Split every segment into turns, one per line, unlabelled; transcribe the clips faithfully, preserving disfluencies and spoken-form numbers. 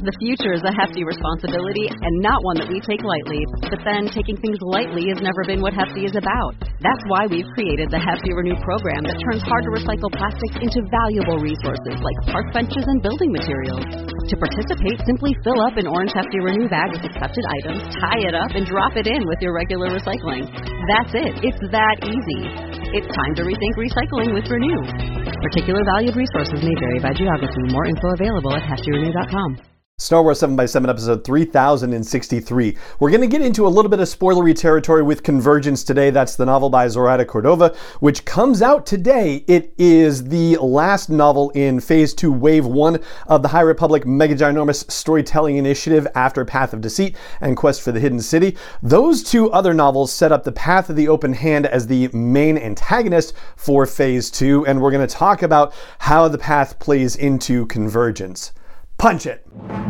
The future is a hefty responsibility and not one that we take lightly. But then, taking things lightly has never been what Hefty is about. That's why we've created the Hefty Renew program that turns hard-to-recycle plastics into valuable resources like park benches and building materials. To participate, simply fill up an orange Hefty Renew bag with accepted items, tie it up, and drop it in with your regular recycling. That's it. It's that easy. It's time to rethink recycling with Renew. Particular valued resources may vary by geography. More info available at hefty renew dot com.
Star Wars seven by seven episode three thousand sixty-three. We're going to get into a little bit of spoilery territory with Convergence today. That's the novel by Zoraida Cordova, which comes out today. It is the last novel in Phase two, Wave one of the High Republic Mega Ginormous Storytelling Initiative after Path of Deceit and Quest for the Hidden City. Those two other novels set up the Path of the Open Hand as the main antagonist for Phase two, and we're going to talk about how the Path plays into Convergence. Punch it!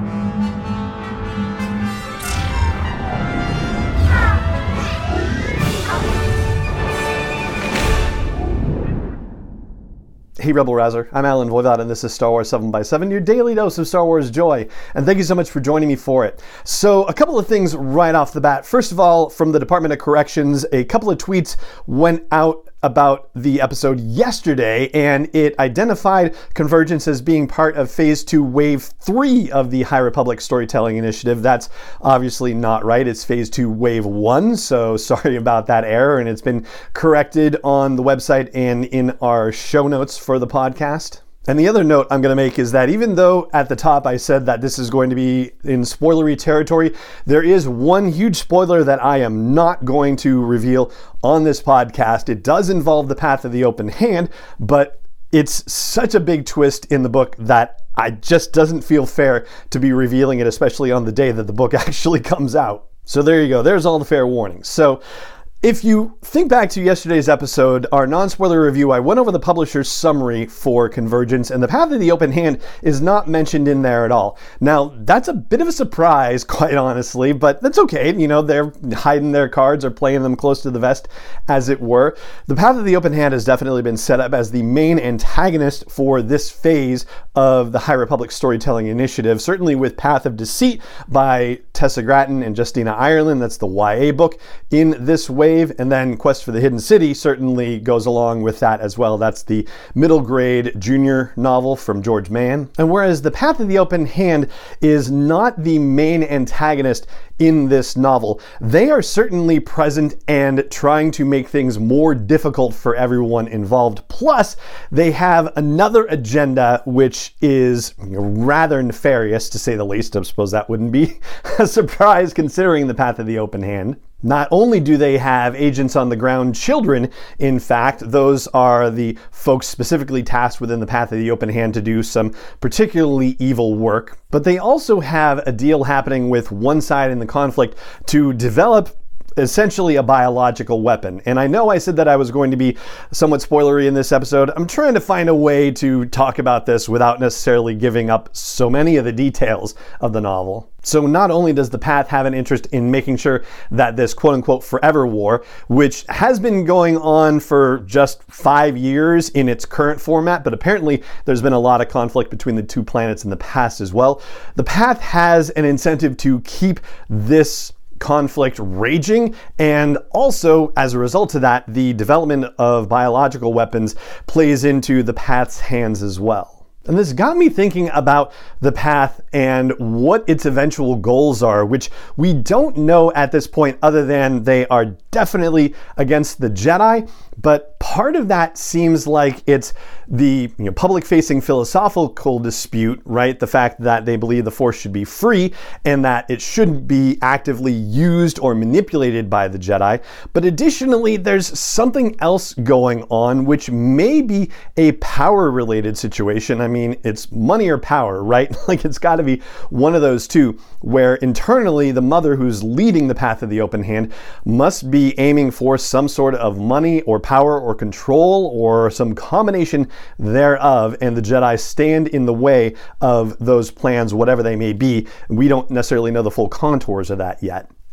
Hey Rebel Rouser, I'm Alan Voivod and this is Star Wars seven by seven, your daily dose of Star Wars joy, and thank you so much for joining me for it. So a couple of things right off the bat. First of all, from the Department of Corrections, a couple of tweets went out about the episode yesterday, and it identified Convergence as being part of Phase two, Wave three of the High Republic Storytelling Initiative. That's obviously not right. It's Phase two, Wave one, so sorry about that error, and it's been corrected on the website and in our show notes for the podcast. And the other note I'm going to make is that even though at the top I said that this is going to be in spoilery territory, there is one huge spoiler that I am not going to reveal on this podcast. It does involve the Path of the Open Hand, but it's such a big twist in the book that I just doesn't feel fair to be revealing it, especially on the day that the book actually comes out. So there you go. There's all the fair warnings. So if you think back to yesterday's episode, our non-spoiler review, I went over the publisher's summary for Convergence, and the Path of the Open Hand is not mentioned in there at all. Now, that's a bit of a surprise, quite honestly, but that's okay. You know, they're hiding their cards or playing them close to the vest, as it were. The Path of the Open Hand has definitely been set up as the main antagonist for this phase of the High Republic Storytelling Initiative, certainly with Path of Deceit by Tessa Gratton and Justina Ireland. That's the Y A book in this wave. And then Quest for the Hidden City certainly goes along with that as well. That's the middle grade junior novel from George Mann. And whereas the Path of the Open Hand is not the main antagonist in this novel, they are certainly present and trying to make things more difficult for everyone involved. Plus, they have another agenda which is rather nefarious, to say the least. I suppose that wouldn't be a surprise considering the Path of the Open Hand. Not only do they have agents on the ground children, in fact, those are the folks specifically tasked within the Path of the Open Hand to do some particularly evil work, but they also have a deal happening with one side in the conflict to develop essentially a biological weapon. And I know I said that I was going to be somewhat spoilery in this episode. I'm trying to find a way to talk about this without necessarily giving up so many of the details of the novel. So not only does the Path have an interest in making sure that this quote-unquote forever war, which has been going on for just five years in its current format, but apparently there's been a lot of conflict between the two planets in the past as well, the Path has an incentive to keep this conflict raging, and also as a result of that, the development of biological weapons plays into the Path's hands as well. And this got me thinking about the Path and what its eventual goals are, which we don't know at this point other than they are definitely against the Jedi, but part of that seems like it's the you know, public-facing philosophical dispute, right? The fact that they believe the Force should be free and that it shouldn't be actively used or manipulated by the Jedi. But additionally, there's something else going on, which may be a power-related situation. I mean, it's money or power, right? Like it's got to be one of those two, where internally the mother who's leading the Path of the Open Hand must be aiming for some sort of money or power or control or some combination thereof, and the Jedi stand in the way of those plans, whatever they may be. We don't necessarily know the full contours of that yet.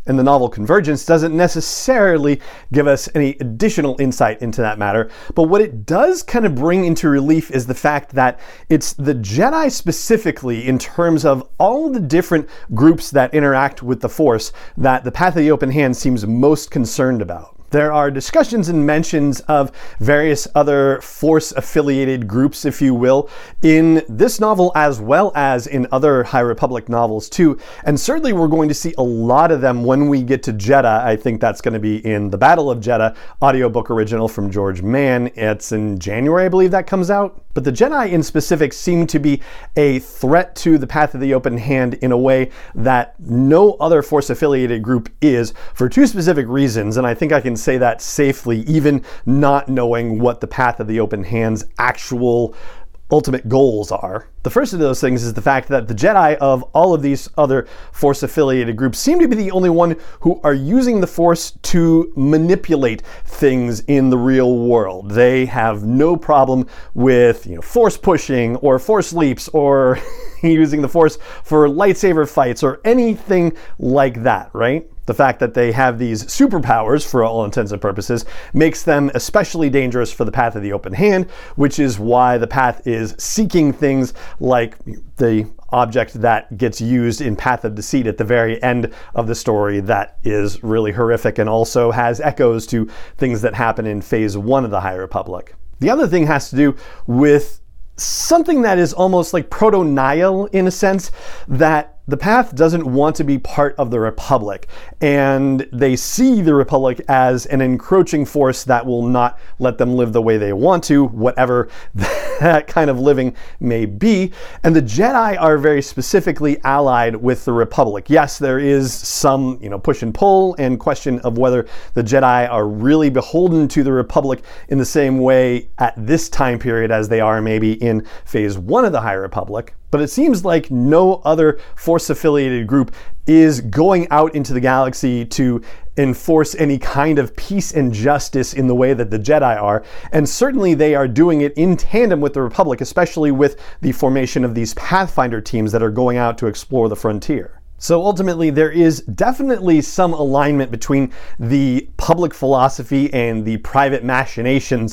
in the novel Convergence doesn't necessarily give us any additional insight into that matter. But what it does kind of bring into relief is the fact that it's the Jedi specifically, in terms of all the different groups that interact with the Force, that the Path of the Open Hand seems most concerned about. There are discussions and mentions of various other Force-affiliated groups, if you will, in this novel as well as in other High Republic novels too. And certainly we're going to see a lot of them when we get to Jedha. I think that's going to be in the Battle of Jedha audiobook original from George Mann. It's in January, I believe that comes out. But the Jedi in specific seem to be a threat to the Path of the Open Hand in a way that no other Force-affiliated group is, for two specific reasons, and I think I can say that safely, even not knowing what the Path of the Open Hand's actual ultimate goals are. The first of those things is the fact that the Jedi of all of these other Force-affiliated groups seem to be the only one who are using the Force to manipulate things in the real world. They have no problem with, you know, Force pushing or Force leaps or using the Force for lightsaber fights or anything like that, right? The fact that they have these superpowers, for all intents and purposes, makes them especially dangerous for the Path of the Open Hand, which is why the Path is seeking things like the object that gets used in Path of Deceit at the very end of the story that is really horrific and also has echoes to things that happen in Phase one of the High Republic. The other thing has to do with something that is almost like proto-Nihil in a sense, that the Path doesn't want to be part of the Republic, and they see the Republic as an encroaching force that will not let them live the way they want to, whatever that kind of living may be. And the Jedi are very specifically allied with the Republic. Yes, there is some, you know, push and pull and question of whether the Jedi are really beholden to the Republic in the same way at this time period as they are maybe in Phase one of the High Republic. But it seems like no other Force-affiliated group is going out into the galaxy to enforce any kind of peace and justice in the way that the Jedi are. And certainly they are doing it in tandem with the Republic, especially with the formation of these Pathfinder teams that are going out to explore the frontier. So ultimately, there is definitely some alignment between the public philosophy and the private machinations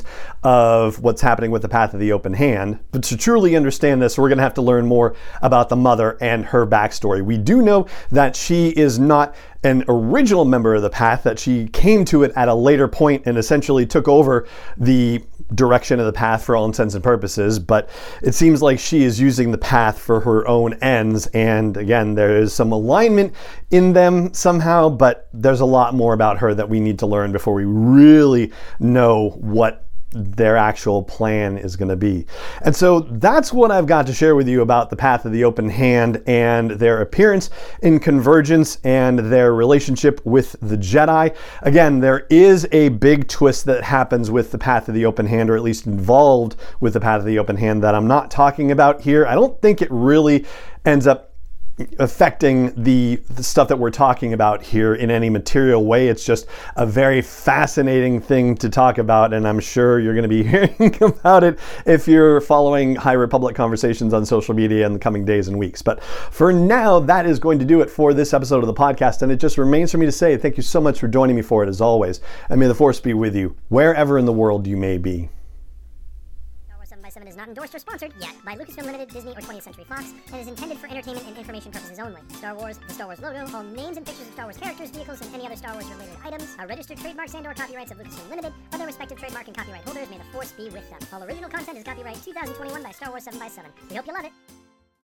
of what's happening with the Path of the Open Hand. But to truly understand this, we're going to have to learn more about the Mother and her backstory. We do know that she is not an original member of the Path, that she came to it at a later point and essentially took over the direction of the Path for all intents and purposes, but it seems like she is using the Path for her own ends, and again, there is some alignment in them somehow, but there's a lot more about her that we need to learn before we really know what their actual plan is going to be. And so that's what I've got to share with you about the Path of the Open Hand and their appearance in Convergence and their relationship with the Jedi. Again, there is a big twist that happens with the Path of the Open Hand, or at least involved with the Path of the Open Hand, that I'm not talking about here. I don't think it really ends up affecting the, the stuff that we're talking about here in any material way. It's just a very fascinating thing to talk about, and I'm sure you're going to be hearing about it if you're following High Republic conversations on social media in the coming days and weeks. But for now, that is going to do it for this episode of the podcast, and it just remains for me to say thank you so much for joining me for it, as always, and may the Force be with you wherever in the world you may be.
seven by seven is not endorsed or sponsored yet by Lucasfilm Limited, Disney, or twentieth Century Fox, and is intended for entertainment and information purposes only. Star Wars, the Star Wars logo, all names and pictures of Star Wars characters, vehicles, and any other Star Wars related items are registered trademarks and or copyrights of Lucasfilm Limited, or their respective trademark and copyright holders. May the Force be with them. All original content is copyright two thousand twenty-one by Star Wars seven by seven. We hope you love it.